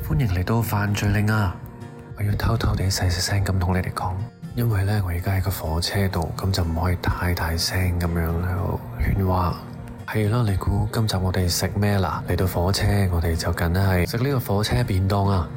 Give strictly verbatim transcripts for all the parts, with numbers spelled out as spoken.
歡迎嚟到犯罪令啊！我要偷偷地細細聲咁同你哋講，因為咧我而家喺個火車度，咁就唔可以太大聲咁樣喺度喧嘩。係啦，你估今集我哋食咩啦？嚟到火車，我哋就梗係食呢個火車便當啊！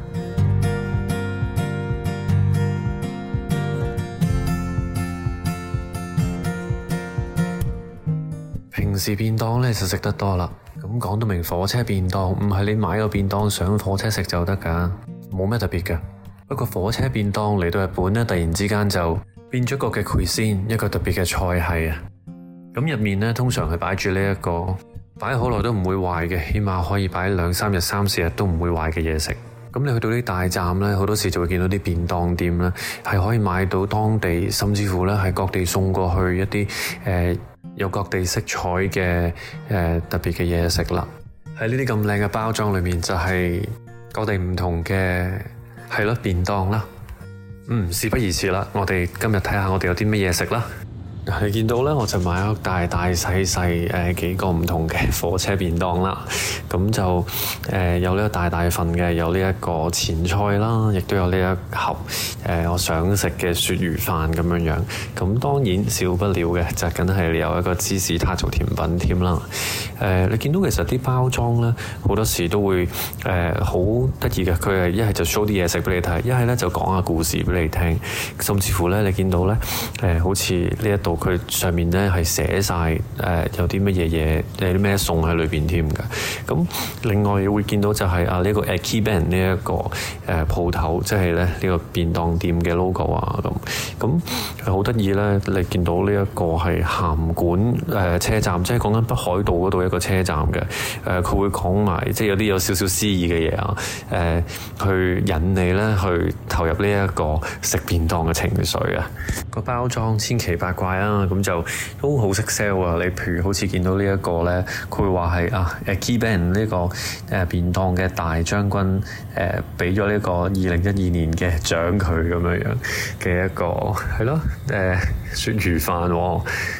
平時便當咧就食得多啦。咁講到明火車便當，唔係你買個便當上火車食就得㗎，冇咩特別㗎。不過火車便當嚟到日本咧，突然之間就變咗個嘅 cuisine，一個特別嘅菜系啊。咁入面咧通常係擺住呢一個擺好耐都唔會壞嘅，起碼可以擺兩三日、三四日都唔會壞嘅嘢食。咁你去到啲大站咧，好多時就會見到啲便當店咧，係可以買到當地甚至乎咧係各地送過去一啲誒、呃有各地色彩嘅誒、呃、特別嘅嘢食啦，喺呢啲咁靚嘅包裝裏面就係各地唔同嘅係咯便當啦。嗯，事不宜遲啦，我哋今日睇下我哋有啲乜嘢食啦。你見到咧，我就買咗大大細細誒幾個唔同嘅火車便當啦。咁就誒、呃、有呢個大大份嘅，有呢一個前菜啦，亦都有呢一盒誒、呃、我想食嘅鱈魚飯咁樣樣。咁當然少不了嘅就梗係有一個芝士塔做甜品添啦。誒、呃，你見到其實啲包裝咧好多時都會誒好得意嘅，佢係一係就 show 啲嘢食俾你睇，一係咧就講下故事俾你聽，甚至乎咧你見到咧誒、呃、好似呢一度。佢上面咧係寫晒誒、呃、有啲乜嘢嘢，有啲咩餸喺裏邊添㗎。咁另外會見到就係、是、啊呢、這個 Ekiben 呢一個誒鋪頭，即係咧呢、這個便當店嘅 logo 啊咁。咁好得意咧，你見到呢一個係函館誒、呃、車站，即係講緊北海道嗰度一個車站嘅。誒、呃、佢會講埋，即係有啲有少少詩意嘅嘢啊。誒、呃、去引你咧去投入呢一個食便當嘅情緒啊。個包裝千奇百怪啊，咁就都好識 sell 啊！你譬如好似見到呢一個咧，佢會話係啊，Ekiben 呢個誒便當嘅大將軍誒，俾咗呢個二零一二年嘅獎佢咁樣樣嘅一個係咯誒鱈魚飯喎。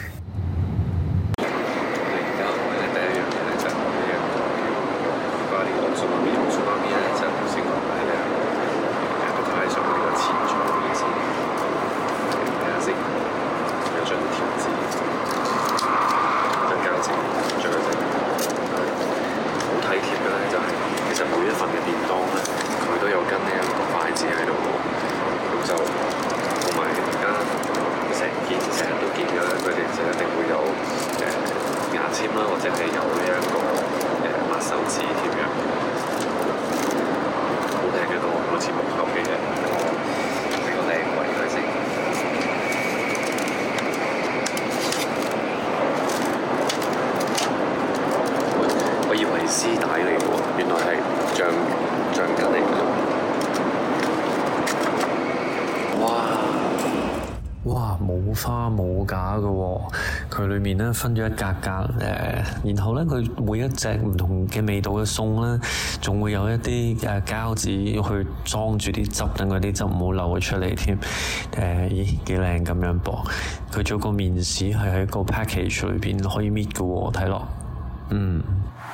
絲帶嚟喎，原來係橡橡筋嚟嘅。哇哇，冇花冇假嘅喎，佢裏面咧分咗一格格誒，然後咧佢每一隻唔同嘅味道嘅餸咧，仲會有一啲誒膠紙去裝住啲汁，等嗰啲汁唔好漏咗出嚟添。誒、呃，咦幾靚咁樣噃？佢做個麵豉係喺個 package 裏邊可以搣嘅喎，睇落嗯。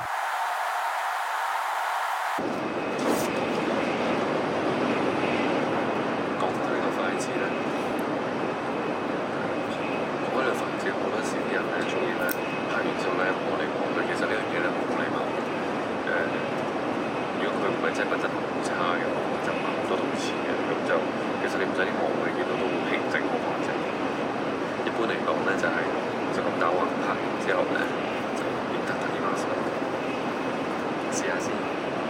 即係品質好差嘅，就買好多套錢嘅，咁就其實你唔使啲網你見到都好平靜好乾淨。一般嚟講咧就係、是、就咁打橫拍完之後咧就變得得啲麻煩。試下先，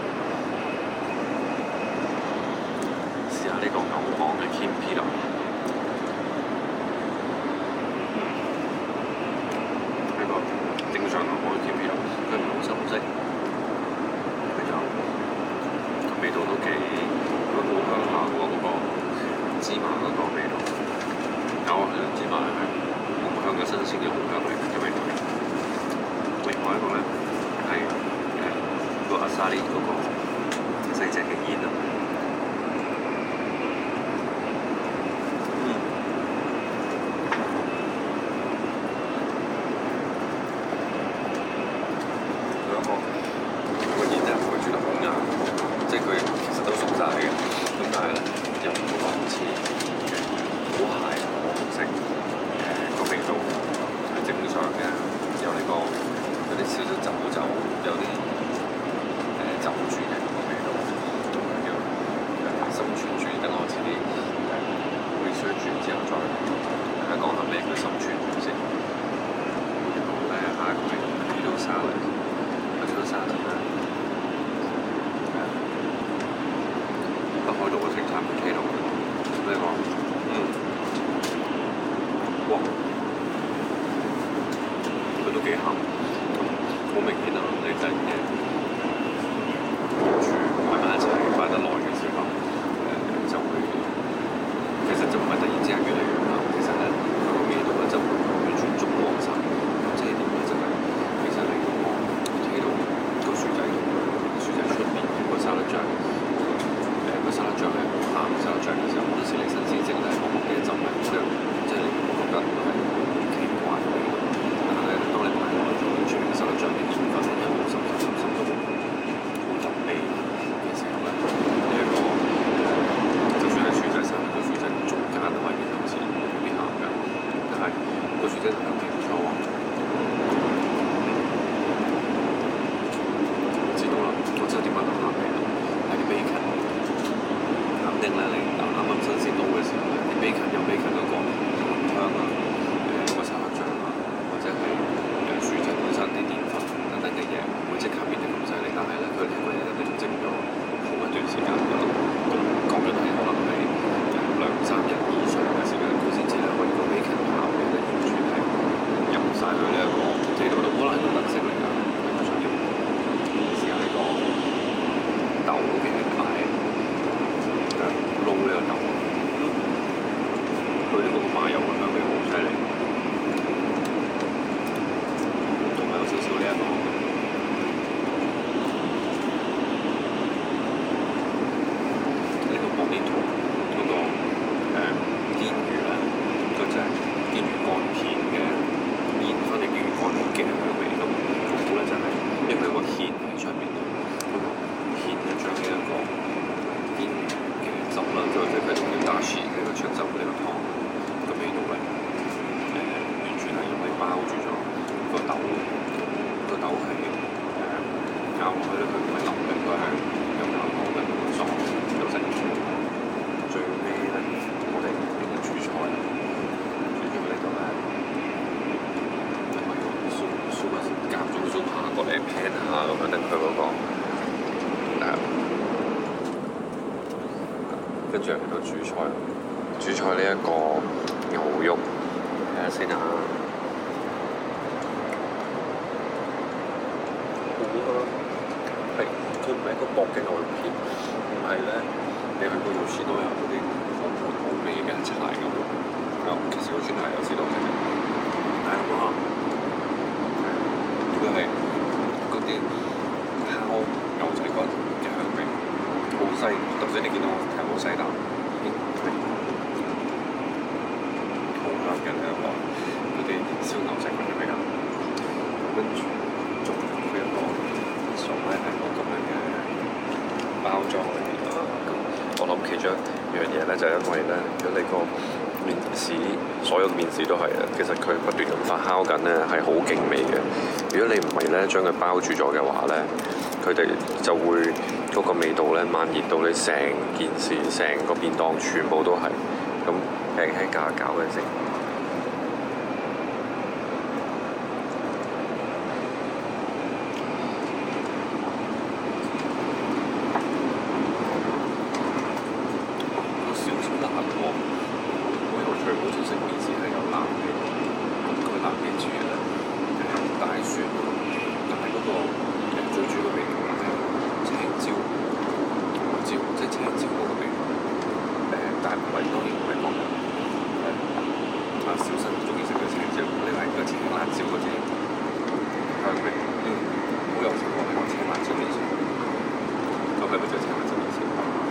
試下呢個牛黃嘅 Kimchi 啦。呢個正常牛黃嘅 Kimchi 啦，佢唔好深色。味道都幾都好香下喎，嗰個芝麻嗰個味道，有啊，芝麻係紅香嘅新鮮嘅紅香味嘅味道。另外一個咧係誒個阿沙利嗰個細隻嘅煙啊，嗯，佢一個個煙咧唔會煮得好硬。即係佢其實都係咧又唔會話好似好蟹啊好好食，誒個味道係正常嘅，有呢、個有啲少少酒酒，有啲誒酒轉嘅個味道，叫誒深存住，等我遲啲誒 research 完之後再大家講下咩叫深存住先。然後咧下一個係 potato salad，potato salad 咧。北海道嘅盛產 potato 呢個，嗯，哇，佢都幾鹹，咁好明顯啊！你真嘅住擺埋一齊擺得耐嘅時候，誒、就會其實就唔係突然之間越嚟越鹹，其實咧佢個味道咧就完全中和晒。咁即係點咧？就係、其實你嗰個 potato 個薯仔同薯仔出面個沙律醬。個沙律醬係好鹹，沙律醬嘅時候，嗰陣時你新鮮整咧，薄薄嘅一浸咧，即係即係你會覺得係奇怪嘅味道。但係咧，當你擺落去出面嘅沙律醬嘅鹽分咧，又好深深深深到好入味嘅時候咧，呢一個就算係薯仔沙律個薯仔中間都係變到似變鹹嘅，但係個薯仔又幾唔錯喎。知道啦，我知道點解咁鹹味啦，係啲 bacon。肯定咧，你啱啱新鮮到嘅時候咧，啲 bacon 有 bacon 嗰個香啊，誒個沙律醬啊，或者係誒薯仔本身啲澱粉等等嘅嘢，唔會即刻變得咁犀利。但係咧，佢呢個嘢一定蒸咗好一段時間㗎啦。咁講緊係可能係兩三日以上嘅時間，佢先至咧可以個 bacon 效嘅咧完全係入晒去呢一個地度度，可能係個特色嚟㗎。我想要試下呢個豆嘅擺。撈呢個豆，佢呢個麻油嘅香味好犀利，仲有少少呢一個呢個薄面圖嗰個誒鰻魚咧，佢就係鰻魚乾片嘅醃翻啲鰻魚乾片嘅香味咁，好咧就係因為佢個芡喺上面，嗰個芡就將呢一個鰻魚汁啦，即係或者佢同啲打士嘅個出汁呢個湯嘅味道咧，誒、呃、完全係用嚟包住咗個豆，個豆係誒咬落去咧，佢唔係腍嘅，佢係有咬口嘅，爽有食。最尾咧，我哋用嘅主菜，主要呢度咧，因為個蘇蘇啊夾咗個蘇扒過嚟 pan 下咁樣，等佢嗰個誒。跟住嚟到主菜，主菜呢一個牛肉，睇下先啊，好香，係佢唔係一個薄嘅牛肉片，唔係咧，你去嗰度士多有嗰啲好滿好味嘅柴咁，啊，其實好似係有士多嘅，但係哇，佢係嗰啲烤牛仔骨嘅香味。好細，頭先你見到我係好細啖，已經係好香嘅呢一個嗰啲燒牛仔骨嘅味道。跟住仲有佢一個餸咧係個咁樣嘅包裝裏面啦。咁我諗其中一樣嘢咧就係因為咧，如果你個麵豉所有嘅麵豉都係啊，其實佢不斷咁發酵緊咧係好勁味嘅。如果你唔係咧將佢包住咗嘅話咧，佢哋就會嗰個味道咧蔓延到你成件事、成個便當全部都係咁輕輕攪一攪嘅啫。有少少辣喎，好有趣，好似食麵豉係有辣嘅，咁佢辣嘅主要咧誒大蒜，但係嗰個最主要嘅味道咧係青椒。椒即係青椒嗰個味道，誒、呃，但係唔係當然唔係講緊誒，啊小新中意食嘅青椒，你話個青辣椒嗰啲香味，嗯，好有情況係講青辣椒麵線，咁係咪就係青辣椒麵線？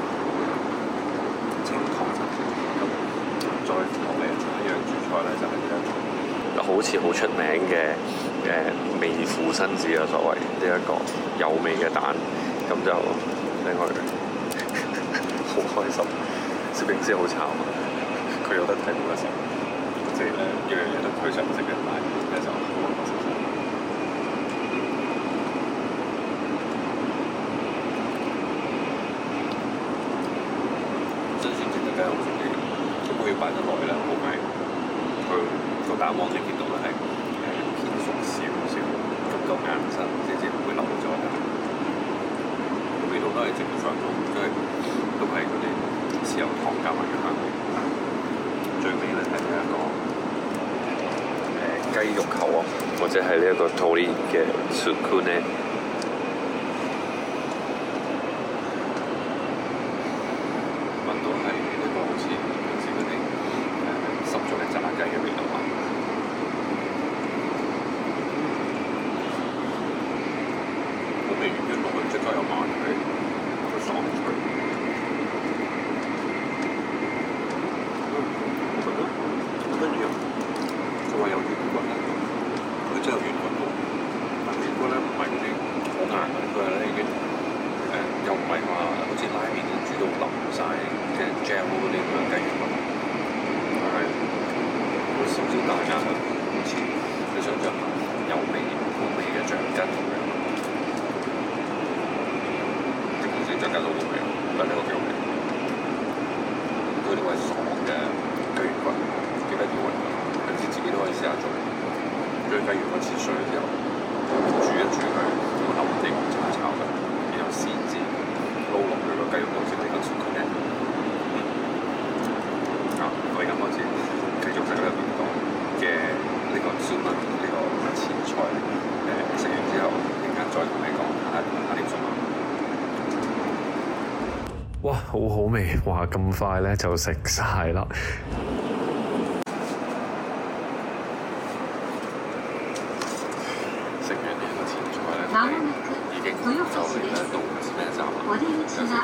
清湯茶，咁再落嚟下一樣主菜咧就係呢一個，好似好出名嘅誒味府新子啊，所謂呢一個有味嘅蛋，咁就另外。好好開心。攝影師好慘啊，佢有得睇冇得食，即係咧樣樣嘢都佢想食嘅，但係咧就冇得食。新鮮整嘅雞好食啲，咁佢要擺得耐咧，好味。佢個蛋黃你見到咧係係偏熟少少，咁夠硬身，先至唔會流咗嘅。個味道都係正常咯，即係都係嗰啲豉油糖加埋嘅香味。最尾咧係呢一個誒雞肉球啊，或者係呢一個鶏嘅 sukune。聞到係呢個好似平時嗰啲誒濕咗嘅炸雞嘅味道啊！我未完全落去，即刻有埋佢，佢爽脆。跟住佢話有軟骨咧，佢真係有軟骨喎。但軟骨咧唔係嗰啲好硬嘅，佢係咧已經誒又唔係話好似拉麵咁煮到淋晒嘅 gel 嗰啲咁樣雞軟骨，佢係有少少大硬，好似你想象下有味好味嘅橡筋咁樣。即係好似橡筋好味，但係呢個幾好味。佢呢個係爽嘅雞軟骨。幾得意喎！平時自己都可以試下做，將雞軟骨切碎之後，煮一煮佢，咁後地黃炒炒佢，然後先至撈落去個雞肉度先俾個雪佢咧。啊！我而家開始繼續食呢個便當嘅呢個燒麥呢個前菜。誒食完之後，陣間再同你講下下點餸啊！ 哇，好好味！哇，咁快咧就食晒啦〜 已經就嚟咧到唔知咩站啦，有時東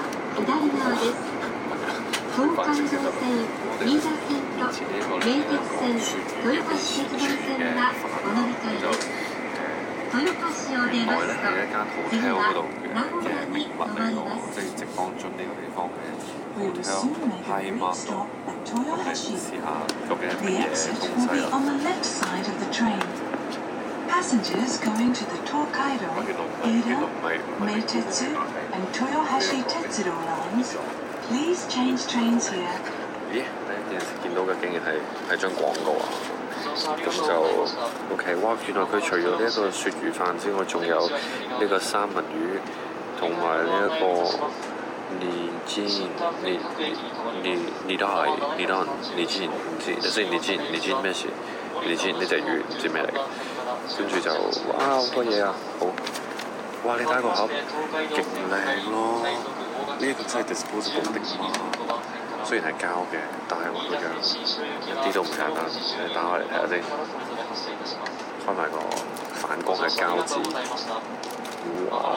海道線、新田線と名鉄線、豊橋鉄道線がこの見とです。豊橋を出ますと、次は名古屋に止まります。 即係直方津呢個地方嘅 hotel High Market， 咁你試下究竟係乜嘢東西啦。 Passengers going to the Tokaido, Edo, Meitetsu, and Toyohashi Tetsuro lines, please change trains here. 咦？呢電視見到嘅竟然係係張廣告啊！咁就 OK， 哇！原來佢除咗呢一個鱈魚飯之外，仲有呢個三文魚同埋呢一個尼煎尼尼尼都係尼都尼煎唔知，雖然尼煎尼煎咩事？尼煎呢隻魚唔知咩嚟嘅。跟住就哇好多嘢啊！好哇！你睇個盒勁靚咯，呢一個真係 disposable 的嘛。雖然係膠嘅，但係我個樣一啲都唔簡單。你打開嚟睇下先，開埋個反光嘅膠紙。哇！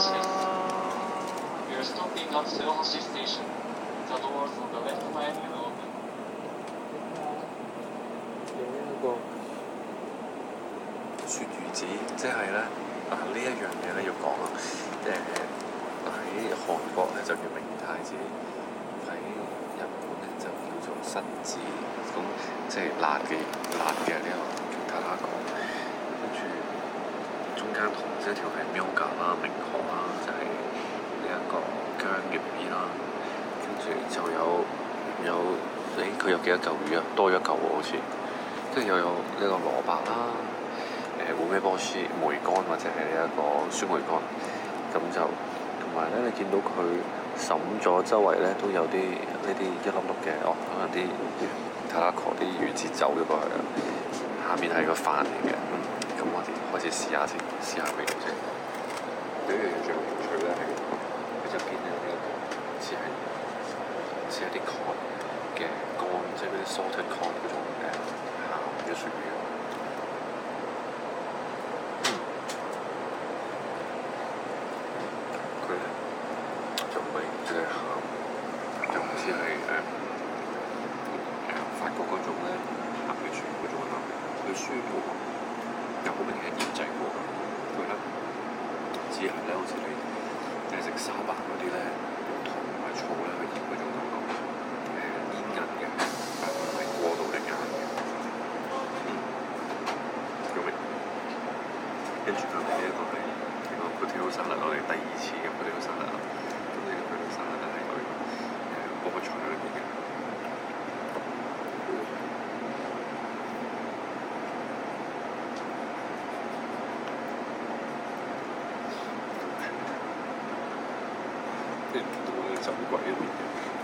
鱈魚子，即係咧啊！呢一樣嘢咧要講啊，誒喺韓國咧就叫明太子，喺日本咧就叫做新子，咁即係辣嘅辣嘅呢個塔拉講，跟住中間紅色條係 Milka 啦、明河啦，就係呢一個薑魚片啦，跟住就有有誒佢有幾多嚿魚啊？多一嚿喎好似，跟住又有呢個蘿蔔啦。誒烏梅波斯梅乾或者係呢一個酸梅乾，咁就同埋咧，你見到佢滲咗周圍咧都有啲呢啲一粒粒嘅，哦，可能啲塔拉克啲魚子走咗過去啦。下面係個飯嚟嘅，嗯，咁我哋開始試下先，試下味道先。有一樣嘢最有興趣咧係佢側邊咧呢一個似係似係啲 corn 嘅乾，即係嗰啲 salted corn 嗰種誒鹹嘅鱈魚。舒服，又好明顯醃製過。佢咧只係咧，好似你誒食沙白嗰啲咧，用糖同埋醋咧去醃嗰種住隔離呢一個係呢個 potato salad，我哋第二次嘅 potato salad。咁呢個 potato salad 咧係佢誒菠菜裏邊嘅。即係見到嗰啲酒櫃入面嘅，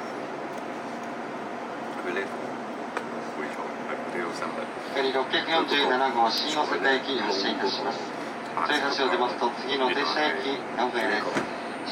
佢呢個配菜係 potato salad。 ろっぴゃくよんじゅうななごう新大阪駅に発車いたします。つい橋を出ますと次の停車駅名古屋です。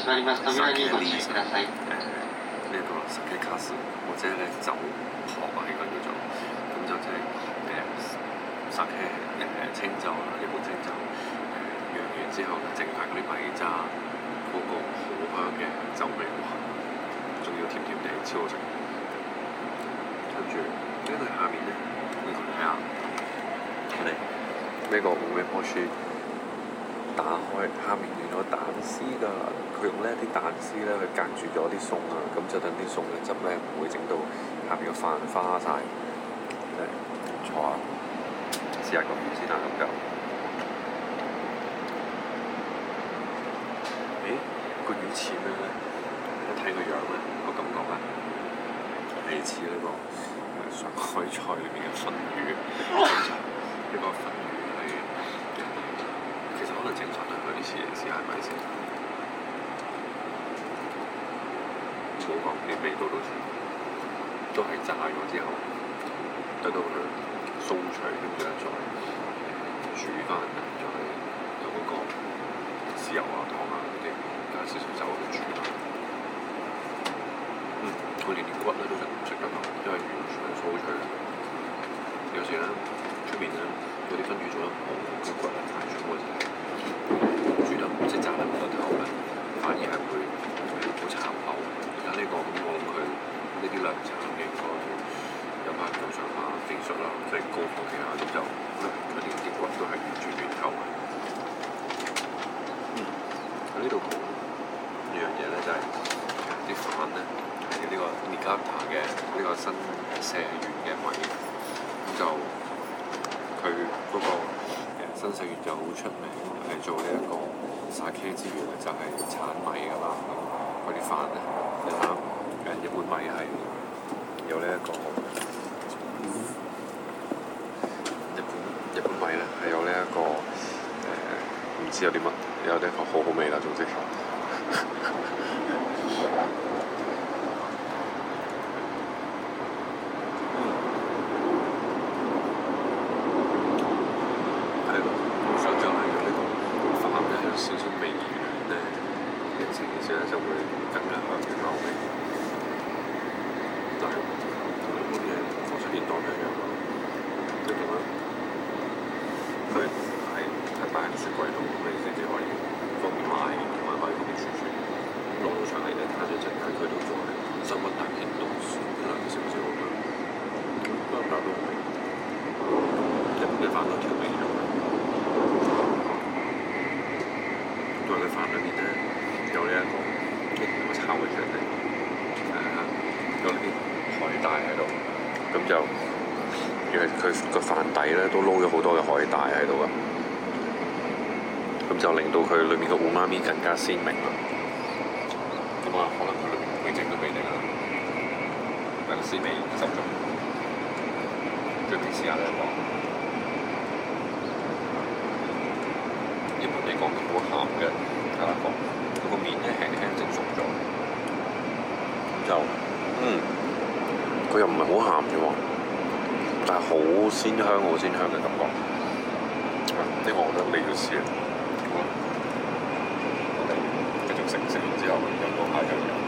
閉まります扉にご注意ください。 呢個十幾卡士或者咧酒殼啊，應該叫做咁就即係誒沙茄誒清酒啦，一般清酒誒釀完之後咧，剩翻嗰啲米渣嗰個好香嘅酒味，哇！仲要甜甜地，超好食。跟住呢度下面咧，你睇下我哋呢個烏梅波樹打開，下面原來有蛋絲㗎。佢用呢啲蛋絲咧去隔住咗啲餸啊，咁就等啲餸嘅汁咧唔會整到下邊個飯花晒。誒，唔錯啊！試下個魚先啦，咁就。誒，個魚似咩咧？一睇個樣咧，個感覺咧係似呢個誒上海菜裏面嘅鯸魚。呢個鯸魚係其實可能整法都係有啲似，試下係咪先？冇講，連味道都似，都係炸咗之後，等到佢鬆脆，跟住咧再煮翻，再有嗰個豉油啊、糖啊嗰啲，加少少酒去煮翻。嗯，佢連啲骨咧都食唔食得落，因為完全係酥脆。有時咧出面咧有啲分魚做得唔好，啲骨咧太粗嗰陣，煮得即係炸得唔得透咧，反而係會好慘口。呢、這個咁我諗佢呢啲涼茶應該有翻咁上下技術啦，即係高火氣下咁就佢連啲骨都係完全軟透嘅。嗯，喺呢度講一樣嘢咧，就係啲飯咧係呢個 Niigata 嘅呢個新社員嘅米，咁就佢嗰個新社員就好出名係做呢一個 sake 之餘咧，就係產米㗎啦。佢啲飯咧，你睇下，誒日本米係有呢、這、一個，日本日本米咧係有呢、這、一個誒，唔、呃、知有啲乜，有啲好好味啦，總之。係咯，我想象係呢個飯咧有少少微軟咧。成件事咧就會更加香嘅口味，但係同一般嘅火車便當一樣咯，即係點咧？佢係係擺喺雪櫃度，咁你先至可以方便買，同埋可以方便儲存。攞到上嚟咧，攤咗陣間佢都仲係室溫大熱度一兩個小時咁樣，不過都好味。日本嘅飯都調味咗，同埋佢飯裏面咧。有呢、這、一個，我抄佢出嚟，誒、呃、有呢啲海帶喺度，咁就因為佢個飯底咧都撈咗好多嘅海帶喺度啊，咁就令到佢裏面嘅烏媽咪更加鮮明啦。咁啊，可能佢裏面會整都未定啦，但係鮮味十足。最尾試下呢一個，一般嚟講都好鹹嘅卡拉糕。個面咧輕輕整熟咗，咁就嗯，佢又唔係好鹹嘅喎，但係好鮮香、好鮮香嘅感覺。呢、這個我覺得你要試啊！好，我哋繼續食，食完之後又講下樣嘢。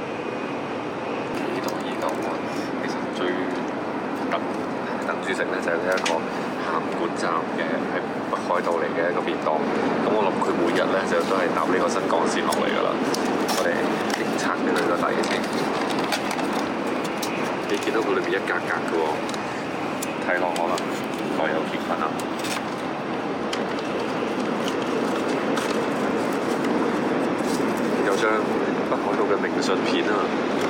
呢度依舊啊，其實最等等住食咧就係呢一個函館站嘅喺北海道嚟嘅一個便當。咁我諗佢每日咧就都係搭呢個新幹線落嚟㗎啦。我哋檢測嘅佢個底先，你見到佢裏面一格格嘅喎，睇落可能蓋有結婚啊。有張北海道嘅明信片啊，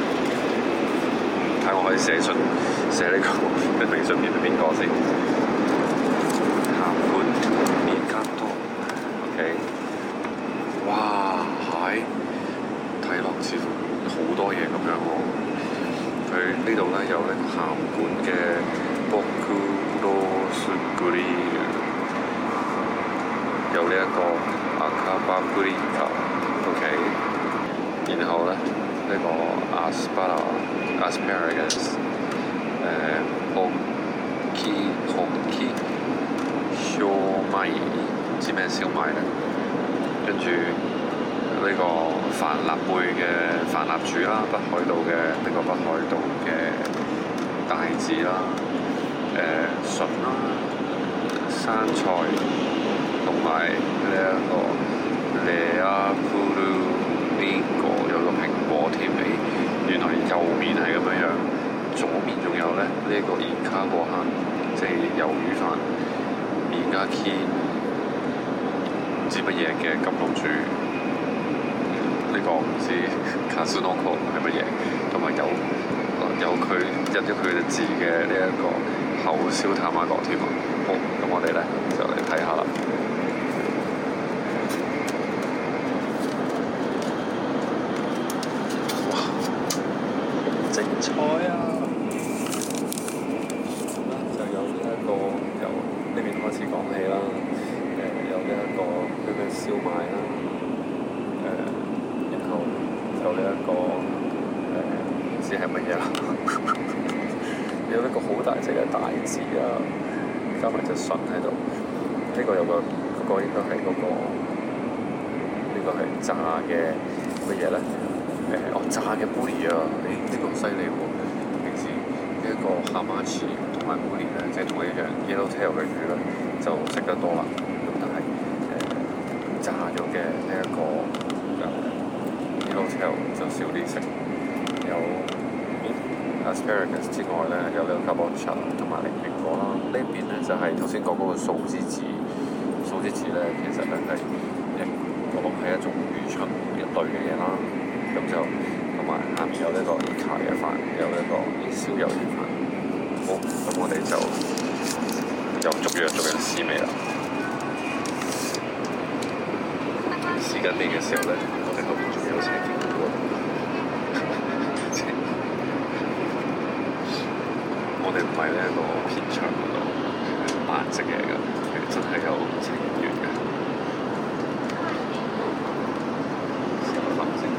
睇我可以寫信寫呢個嘅明信片俾邊個先？函館面加多。 OK， 哇，係睇落似乎好多嘢咁樣喎。佢呢度咧有呢個鹹罐嘅 Boku Rosuguri， 有呢一個 Akaba Paprika，OK， 然後咧呢、這個 Aspara Asparagus， 誒 Oki Hoki 燒米，唔知咩燒米咧，跟住呢個帆立貝嘅帆立柱啦，北海道嘅呢、這個北海道嘅大字啦，誒筍啦，生菜同埋呢一個레아푸르呢個有個蘋果添，誒原來右面係咁樣樣，左面仲有咧呢一、這個イカご飯，即係魷魚飯。而家 key 唔知乜嘢嘅金龍柱，呢、這個唔知卡斯諾科係乜嘢，同埋有有佢印咗佢嘅字嘅呢一個後燒塔瑪角添啊！好，咁我哋咧就嚟睇下啦。哇！精彩啊！呢邊開始講起啦，誒、呃、有呢、這、一個呢個燒賣啦，誒、呃、然後有呢、這、一個誒唔知係乜嘢啦，有一個好大隻嘅大字啊，加埋隻筍喺度，呢、這個有個嗰、那個應該係嗰、那個呢、這個係炸嘅乜嘢咧？誒、呃、哦炸嘅布里啊，誒、欸、呢、這個好犀利喎！平時呢一個蛤蟆翅同埋布里咧，即係同一樣 Yellowtail 嘅魚咧，就食得多啦。咁但係誒、呃、炸咗嘅呢一個誒 Yellowtail 就少啲食。有 asparagus 之外咧，有呢個 kabocha 同埋零蘋果啦。呢邊咧就係頭先講嗰個素之子，素之子咧其實咧係一我諗係一種魚翅一類嘅嘢啦。咁就同埋下面有呢個伊卡嘅飯，有呢個燒魷魚飯。好，咁我哋就又逐樣逐樣試味啦。試緊味嘅時候咧，我哋後邊仲有請警官。我哋唔係呢一個片場嗰度扮食嘢㗎，其實真係有請員嘅。試下飯先。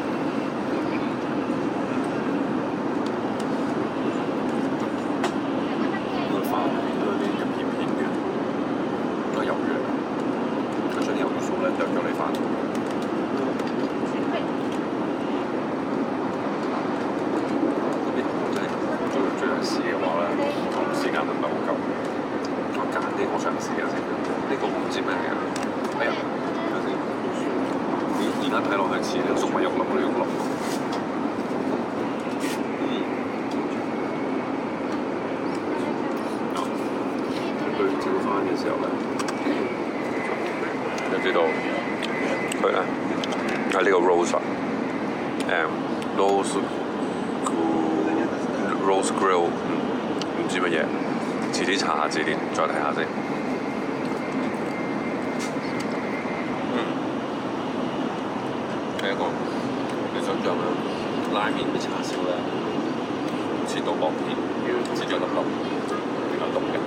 呢個飯都有啲一片片嘅，都係魷魚嚟㗎。佢將啲魷魚酥咧就叫你飯。試嘅話咧，我時間都唔係好夠，我揀啲我想試嘅先。呢個我唔知咩嚟嘅，哎呀，睇下先。而而家睇落去似啲粟米肉粒嗰啲肉粒。嗯。佢照翻嘅時候咧，就知道佢咧係呢個 rose 啊，誒 rose。Rose Grill 唔知乜嘢，遲啲查下字典，再睇下先。嗯，係一個你想象啦，拉麵嘅叉燒咧，切到薄片，切咗粒粒，然後凍嘅。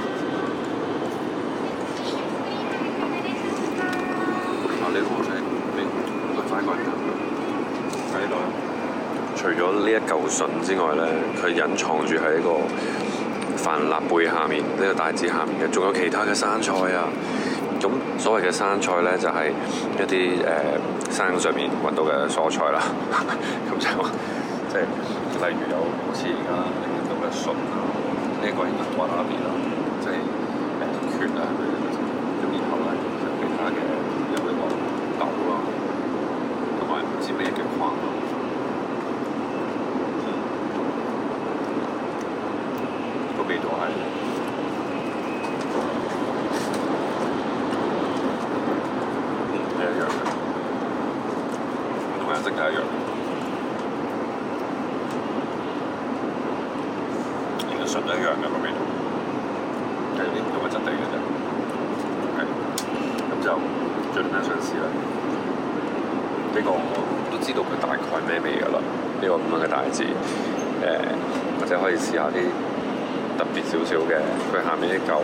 啊！呢度我睇邊個快過嚟㗎？喺呢度。除咗呢一嚿筍之外咧，佢隱藏住喺一個帆立貝下面，呢、這個大字下面嘅，仲有其他嘅生菜啊。咁所謂嘅生菜咧，就係、是、一啲誒、呃、山上面揾到嘅蔬菜啦。咁就即係例如有好似而家見到嘅筍啊，呢、這個係南瓜拉邊啦，即係誒蕨啊。咁然後咧，其他嘅有呢個豆啦，同埋唔知咩嘅框啦。味道係，嗯，係一樣嘅，同顏色係一樣，連個筍都一樣嘅個味道，係有啲唔同嘅質地嘅啫。係，咁就最最近咧想試啦。呢、這個我都知道佢大概係咩味㗎啦。呢、這個咁樣嘅大字，誒、呃、或者可以試下啲特別少少嘅。佢下面呢嚿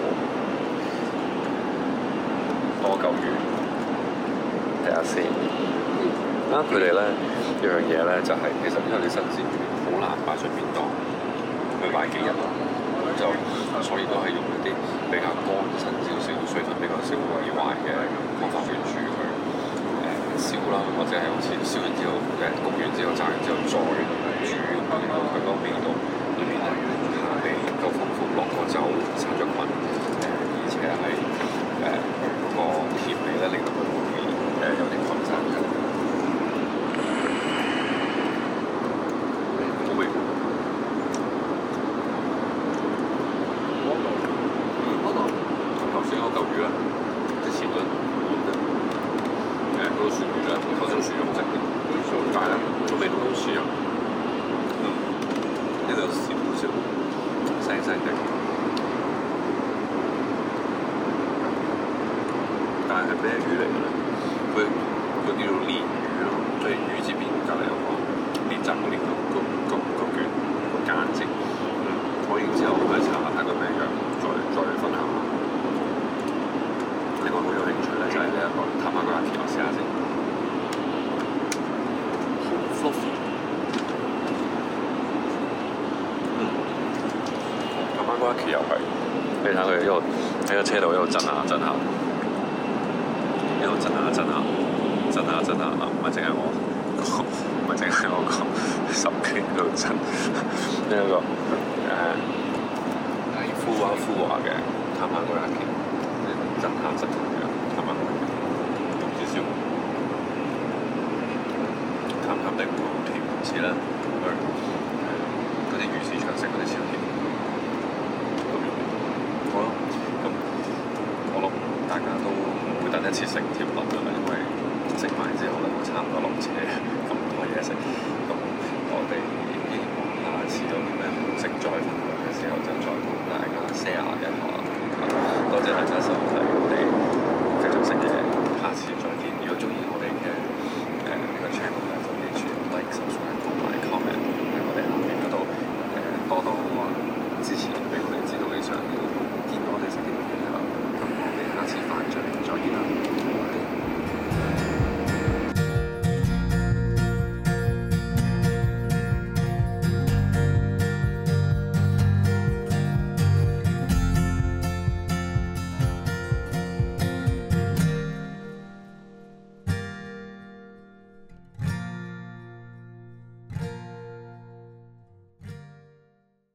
多嚿魚，睇下先。啊，佢哋咧一樣嘢咧就係、是、其實因為啲新鮮魚好難擺上便當，去擺幾日咯。就所以都係用一啲比較乾身少少、水分比較少、容易壞嘅方法去煮佢，誒燒啦，或者係好似燒完之後誒焗完之後炸完之後再煮，令到佢嗰個味道裏面係下味夠豐富，落個酒殺咗菌，誒而且係誒嗰個甜味咧令到佢會誒有啲菌散出嚟。好味。頭先嗰嚿魚咧，之前咧誒嗰個鱈魚咧，頭先鱈肉整嘅，但係咧個味道都好似啊，嗯，呢度有少少腥腥地，但係係咩魚嚟嘅咧？佢佢叫做鰱魚咯，即係魚字邊隔離有個練習嗰啲個個個個卷個間字，嗯，可以之後可以查下睇個名嘅，再再分享下。另外好有興趣咧，就係呢一個塔馬哥亞奇，我試下先。好 fluffy。嗯。塔馬哥亞奇又係，你睇佢一路喺個車度一路震下震下，一路震下震下，震下震下啊！唔係淨係我，唔係淨係我個手機喺度震。呢一個誒係呼華呼華嘅塔馬哥亞奇。震下震下嘅，係嘛？有少少淡淡地唔好甜，似啦。